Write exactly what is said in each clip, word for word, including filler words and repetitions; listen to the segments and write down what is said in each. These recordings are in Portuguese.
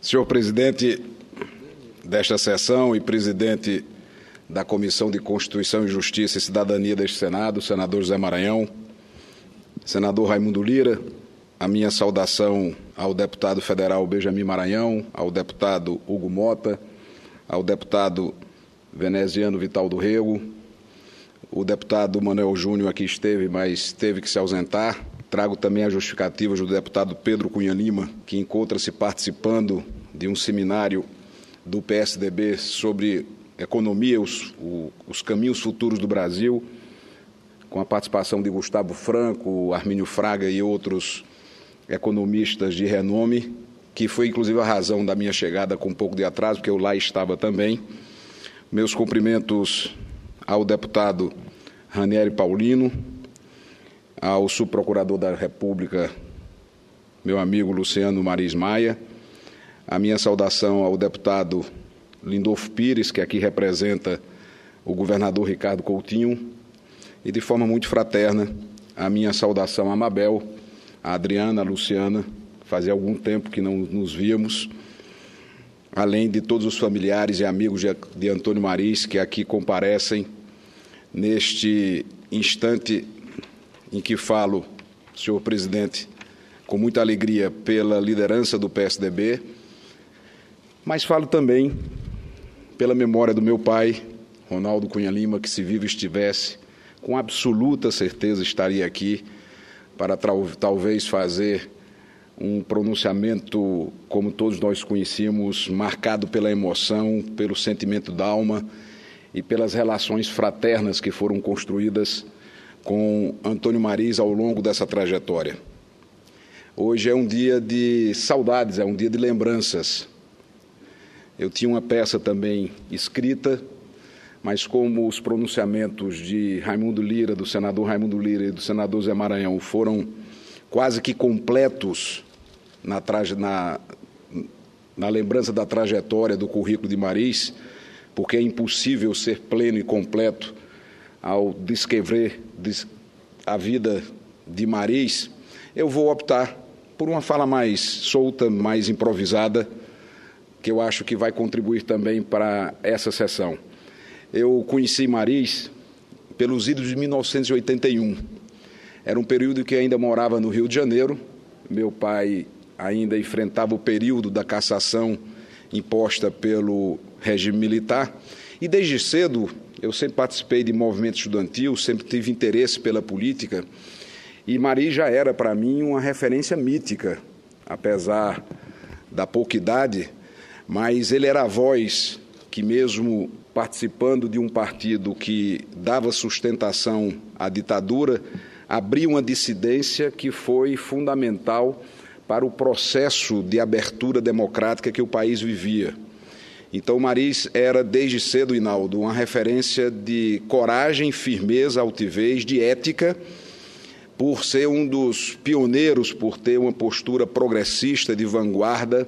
Senhor presidente desta sessão e presidente da Comissão de Constituição e Justiça e Cidadania deste Senado, senador José Maranhão, senador Raimundo Lira, a minha saudação ao deputado federal Benjamin Maranhão, ao deputado Hugo Mota, ao deputado Veneziano Vital do Rego, o deputado Manuel Júnior aqui esteve, mas teve que se ausentar. Trago também a justificativa do deputado Pedro Cunha Lima, que encontra-se participando de um seminário do P S D B sobre economia, os, o, os caminhos futuros do Brasil, com a participação de Gustavo Franco, Armínio Fraga e outros economistas de renome, que foi inclusive a razão da minha chegada com um pouco de atraso, porque eu lá estava também. Meus cumprimentos ao deputado Ranieri Paulino, ao subprocurador da República, meu amigo Luciano Maris Maia, a minha saudação ao deputado Lindolfo Pires, que aqui representa o governador Ricardo Coutinho, e de forma muito fraterna, a minha saudação a Mabel, a Adriana, a Luciana, fazia algum tempo que não nos víamos, além de todos os familiares e amigos de, de Antônio Maris, que aqui comparecem neste instante em que falo, senhor presidente, com muita alegria pela liderança do P S D B, mas falo também pela memória do meu pai, Ronaldo Cunha Lima, que se vivo estivesse, com absoluta certeza estaria aqui para talvez fazer um pronunciamento, como todos nós conhecemos, marcado pela emoção, pelo sentimento da alma e pelas relações fraternas que foram construídas com Antônio Maris ao longo dessa trajetória. Hoje é um dia de saudades, é um dia de lembranças. Eu tinha uma peça também escrita, mas como os pronunciamentos de Raimundo Lira, do senador Raimundo Lira e do senador Zé Maranhão foram quase que completos na, traje, na, na lembrança da trajetória do currículo de Maris, porque é impossível ser pleno e completo ao descrever a vida de Maris, eu vou optar por uma fala mais solta, mais improvisada, que eu acho que vai contribuir também para essa sessão. Eu conheci Maris pelos idos de mil novecentos e oitenta e um. Era um período em que ainda morava no Rio de Janeiro. Meu pai ainda enfrentava o período da cassação imposta pelo regime militar. E desde cedo eu sempre participei de movimento estudantil, sempre tive interesse pela política. E Maris já era, para mim, uma referência mítica, apesar da pouca idade, mas ele era a voz que, mesmo participando de um partido que dava sustentação à ditadura, abria uma dissidência que foi fundamental para o processo de abertura democrática que o país vivia. Então, Maris era, desde cedo, Hinaldo, uma referência de coragem, firmeza, altivez, de ética, por ser um dos pioneiros, por ter uma postura progressista de vanguarda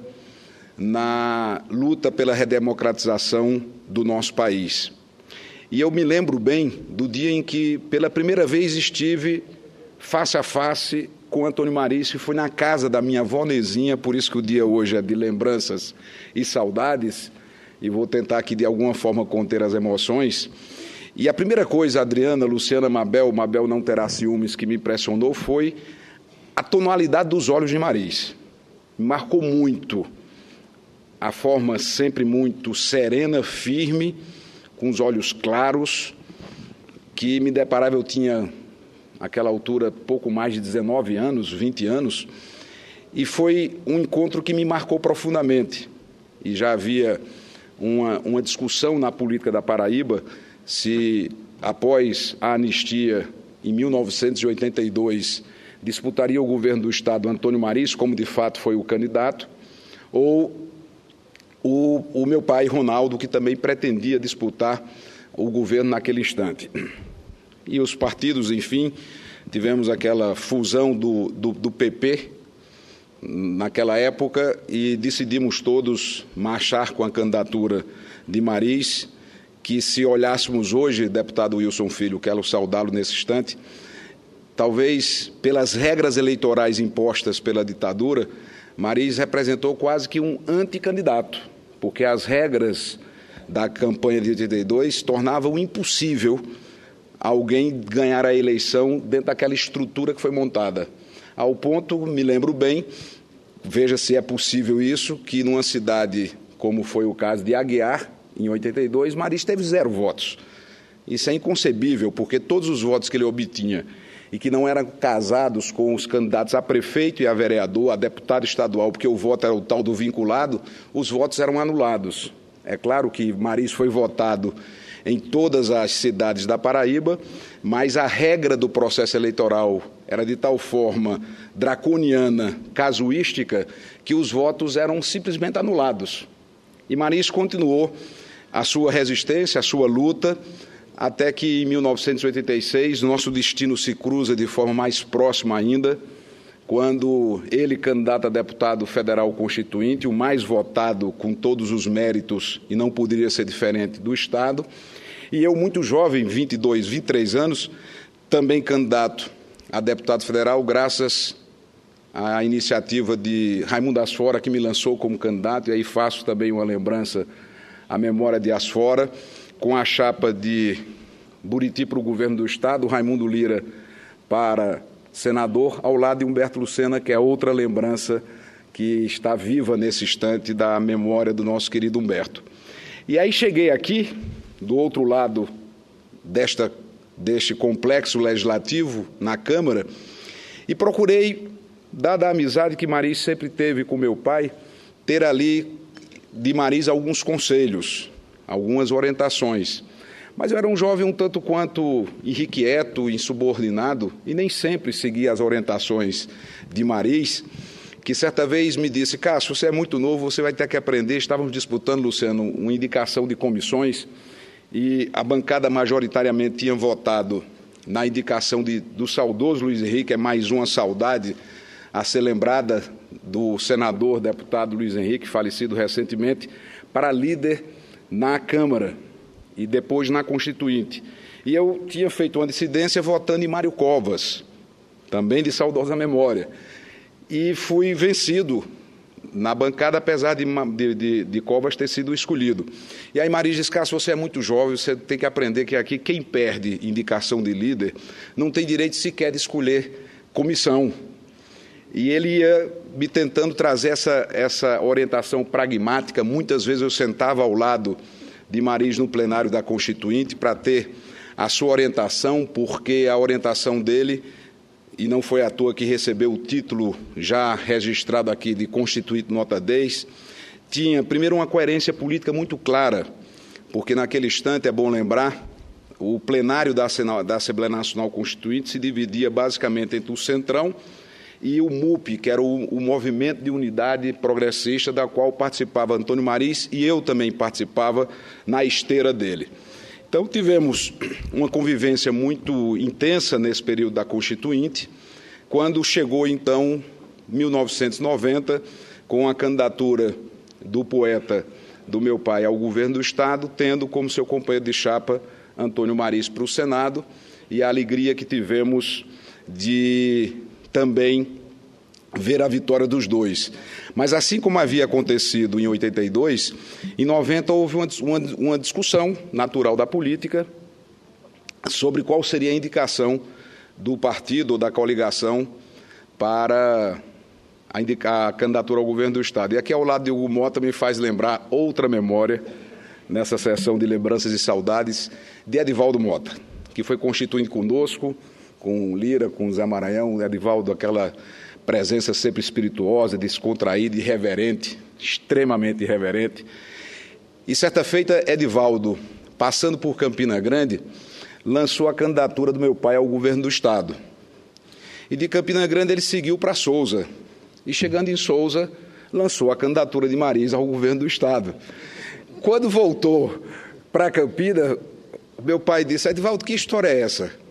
na luta pela redemocratização do nosso país. E eu me lembro bem do dia em que, pela primeira vez, estive face a face com Antônio Maris, que foi na casa da minha avó Nezinha, por isso que o dia hoje é de lembranças e saudades, e vou tentar aqui, de alguma forma, conter as emoções. E a primeira coisa, Adriana, Luciana, Mabel, Mabel não terá ciúmes, que me impressionou, foi a tonalidade dos olhos de Maris. Me marcou muito a forma sempre muito serena, firme, com os olhos claros, que me deparava, eu tinha, naquela altura, pouco mais de dezenove anos, vinte anos, e foi um encontro que me marcou profundamente. E já havia uma, uma discussão na política da Paraíba se, após a anistia, em mil novecentos e oitenta e dois, disputaria o governo do Estado Antônio Maris, como de fato foi o candidato, ou o, o meu pai, Ronaldo, que também pretendia disputar o governo naquele instante. E os partidos, enfim, tivemos aquela fusão do, do, do P P naquela época e decidimos todos marchar com a candidatura de Maris, que, se olhássemos hoje, deputado Wilson Filho, quero saudá-lo nesse instante, talvez pelas regras eleitorais impostas pela ditadura, Mariz representou quase que um anticandidato, porque as regras da campanha de oitenta e dois tornavam impossível alguém ganhar a eleição dentro daquela estrutura que foi montada. Ao ponto, me lembro bem, veja se é possível isso, que numa cidade como foi o caso de Aguiar, em oitenta e dois, Mariz teve zero votos. Isso é inconcebível, porque todos os votos que ele obtinha e que não eram casados com os candidatos a prefeito e a vereador, a deputado estadual, porque o voto era o tal do vinculado, os votos eram anulados. É claro que Mariz foi votado em todas as cidades da Paraíba, mas a regra do processo eleitoral era de tal forma draconiana, casuística, que os votos eram simplesmente anulados. E Mariz continuou a sua resistência, a sua luta, até que em mil novecentos e oitenta e seis nosso destino se cruza de forma mais próxima ainda, quando ele, candidato a deputado federal constituinte, o mais votado com todos os méritos, e não poderia ser diferente, do Estado, e eu, muito jovem, vinte e dois, vinte e três anos, também candidato a deputado federal, graças à iniciativa de Raimundo Asfora, que me lançou como candidato, e aí faço também uma lembrança à memória de Asfora, com a chapa de Buriti para o governo do Estado, Raimundo Lira para senador, ao lado de Humberto Lucena, que é outra lembrança que está viva nesse instante da memória do nosso querido Humberto. E aí cheguei aqui, do outro lado desta, deste complexo legislativo, na Câmara, e procurei, dada a amizade que Mariz sempre teve com meu pai, ter ali de Mariz alguns conselhos, algumas orientações. Mas eu era um jovem um tanto quanto irrequieto, insubordinado, e nem sempre seguia as orientações de Mariz, que certa vez me disse: Cássio, você é muito novo, você vai ter que aprender. Estávamos disputando, Luciano, uma indicação de comissões, e a bancada majoritariamente tinha votado na indicação de, do saudoso Luiz Henrique, é mais uma saudade a ser lembrada do senador, deputado Luiz Henrique, falecido recentemente, para líder na Câmara e depois na Constituinte. E eu tinha feito uma dissidência votando em Mário Covas, também de saudosa memória, e fui vencido na bancada, apesar de, de, de Covas ter sido escolhido. E aí Mariz disse: Cássio, você é muito jovem, você tem que aprender que aqui quem perde indicação de líder não tem direito sequer de escolher comissão. E ele ia me tentando trazer essa, essa orientação pragmática. Muitas vezes eu sentava ao lado de Mariz no plenário da Constituinte para ter a sua orientação, porque a orientação dele, e não foi à toa que recebeu o título já registrado aqui de Constituinte Nota dez, tinha, primeiro, uma coerência política muito clara, porque naquele instante, é bom lembrar, o plenário da Assembleia Nacional Constituinte se dividia basicamente entre o Centrão e o M U P, que era o, o Movimento de Unidade Progressista, da qual participava Antônio Mariz, e eu também participava na esteira dele. Então, tivemos uma convivência muito intensa nesse período da Constituinte, quando chegou, então, mil novecentos e noventa, com a candidatura do poeta do meu pai ao governo do Estado, tendo como seu companheiro de chapa Antônio Mariz para o Senado, e a alegria que tivemos de também ver a vitória dos dois. Mas, assim como havia acontecido em oitenta e dois, em noventa houve uma, uma, uma discussão natural da política sobre qual seria a indicação do partido ou da coligação para a, indicar a candidatura ao governo do Estado. E aqui ao lado de Hugo Mota me faz lembrar outra memória, nessa sessão de lembranças e saudades, de Edivaldo Mota, que foi constituinte conosco, com Lira, com Zé Maranhão. Edivaldo, aquela presença sempre espirituosa, descontraída, irreverente, extremamente irreverente. E certa feita, Edivaldo, passando por Campina Grande, lançou a candidatura do meu pai ao governo do Estado. E de Campina Grande ele seguiu para Sousa. E chegando em Sousa, lançou a candidatura de Mariz ao governo do Estado. Quando voltou para Campina, meu pai disse: Edivaldo, que história é essa?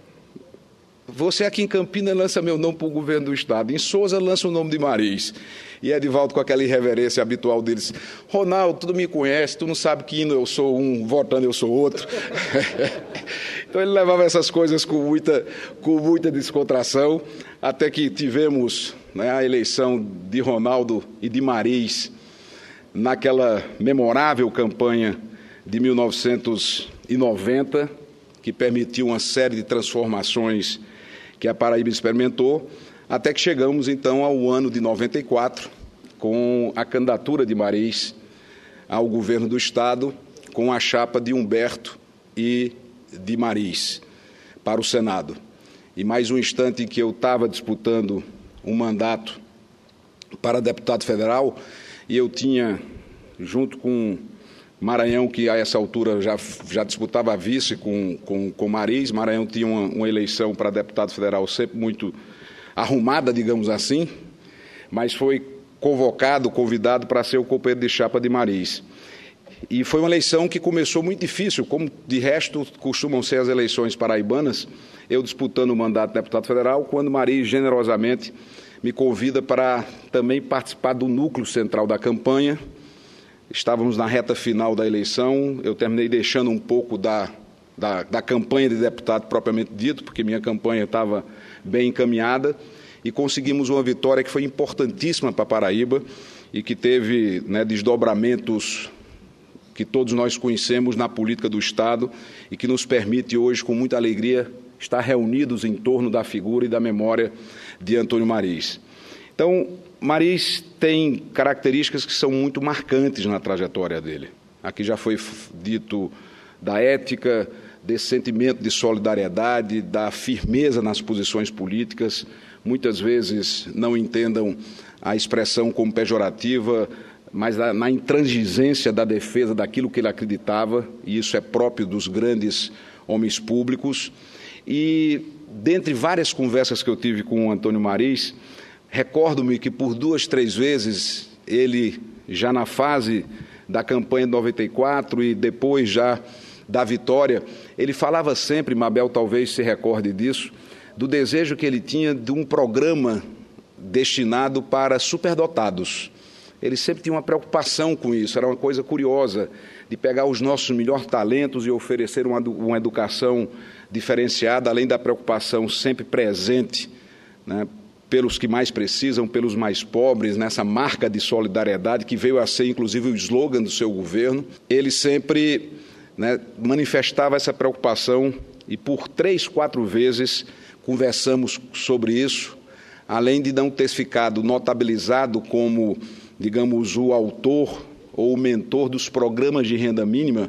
Você aqui em Campina lança meu nome para o governo do Estado, em Sousa lança o nome de Mariz. E Edivaldo, com aquela irreverência habitual dele, disse: Ronaldo, tu não me conhece, tu não sabe que indo eu sou um, votando eu sou outro. Então ele levava essas coisas com muita, com muita descontração, até que tivemos, né, a eleição de Ronaldo e de Mariz naquela memorável campanha de mil novecentos e noventa, que permitiu uma série de transformações que a Paraíba experimentou, até que chegamos, então, ao ano de noventa e quatro, com a candidatura de Mariz ao governo do Estado, com a chapa de Humberto e de Mariz para o Senado. E mais um instante em que eu estava disputando um mandato para deputado federal, e eu tinha, junto com Maranhão, que a essa altura já, já disputava a vice com, com, com Mariz. Maranhão tinha uma, uma eleição para deputado federal sempre muito arrumada, digamos assim, mas foi convocado, convidado para ser o companheiro de chapa de Mariz. E foi uma eleição que começou muito difícil, como de resto costumam ser as eleições paraibanas, eu disputando o mandato de deputado federal, quando Mariz generosamente me convida para também participar do núcleo central da campanha. Estávamos na reta final da eleição, eu terminei deixando um pouco da, da, da campanha de deputado propriamente dito, porque minha campanha estava bem encaminhada, e conseguimos uma vitória que foi importantíssima para a Paraíba e que teve, né, desdobramentos que todos nós conhecemos na política do Estado e que nos permite hoje, com muita alegria, estar reunidos em torno da figura e da memória de Antônio Mariz. Então, Mariz tem características que são muito marcantes na trajetória dele. Aqui já foi dito da ética, desse sentimento de solidariedade, da firmeza nas posições políticas. Muitas vezes não entendam a expressão como pejorativa, mas na intransigência da defesa daquilo que ele acreditava, e isso é próprio dos grandes homens públicos. E, dentre várias conversas que eu tive com o Antônio Mariz, recordo-me que por duas, três vezes, ele, já na fase da campanha de noventa e quatro e depois já da vitória, ele falava sempre, Mabel talvez se recorde disso, do desejo que ele tinha de um programa destinado para superdotados. Ele sempre tinha uma preocupação com isso, era uma coisa curiosa, de pegar os nossos melhores talentos e oferecer uma, uma educação diferenciada, além da preocupação sempre presente, né, pelos que mais precisam, pelos mais pobres, nessa marca de solidariedade que veio a ser, inclusive, o slogan do seu governo. Ele sempre, né, manifestava essa preocupação e, por três, quatro vezes, conversamos sobre isso, além de não ter ficado notabilizado como, digamos, o autor ou o mentor dos programas de renda mínima,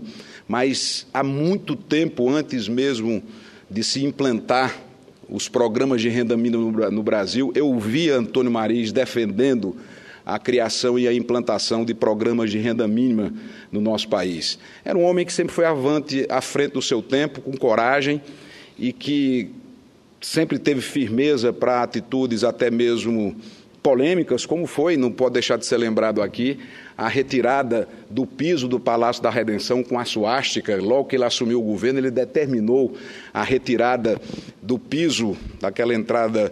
mas há muito tempo, antes mesmo de se implantar os programas de renda mínima no Brasil, eu via Antônio Mariz defendendo a criação e a implantação de programas de renda mínima no nosso país. Era um homem que sempre foi avante, à frente do seu tempo, com coragem, e que sempre teve firmeza para atitudes até mesmo polêmicas, como foi, não pode deixar de ser lembrado aqui, a retirada do piso do Palácio da Redenção com a suástica. Logo que ele assumiu o governo, ele determinou a retirada do piso daquela entrada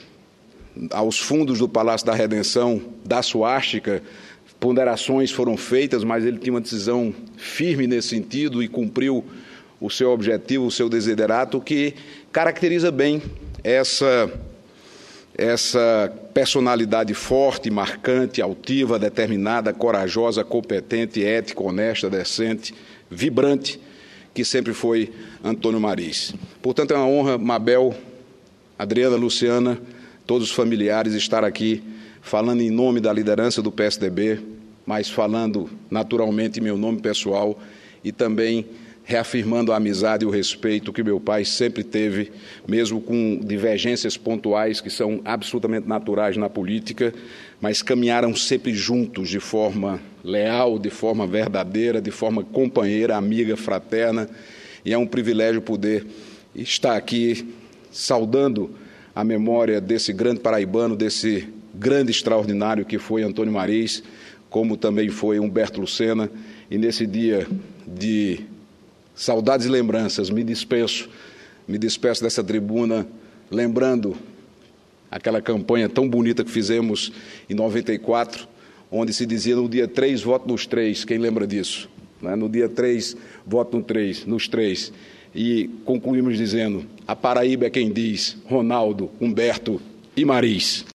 aos fundos do Palácio da Redenção da suástica. Ponderações foram feitas, mas ele tinha uma decisão firme nesse sentido e cumpriu o seu objetivo, o seu desiderato, que caracteriza bem essa, essa personalidade forte, marcante, altiva, determinada, corajosa, competente, ética, honesta, decente, vibrante, que sempre foi Antônio Mariz. Portanto, é uma honra, Mabel, Adriana, Luciana, todos os familiares, estar aqui falando em nome da liderança do P S D B, mas falando naturalmente em meu nome pessoal e também reafirmando a amizade e o respeito que meu pai sempre teve, mesmo com divergências pontuais que são absolutamente naturais na política, mas caminharam sempre juntos de forma leal, de forma verdadeira, de forma companheira, amiga, fraterna, e é um privilégio poder estar aqui saudando a memória desse grande paraibano, desse grande extraordinário que foi Antônio Mariz, como também foi Humberto Lucena, e nesse dia de saudades e lembranças, me despeço, me despeço dessa tribuna, lembrando aquela campanha tão bonita que fizemos em noventa e quatro, onde se dizia no dia três, voto nos três, quem lembra disso? No dia três, voto no três, nos três. e concluímos dizendo: a Paraíba é quem diz Ronaldo, Humberto e Maris.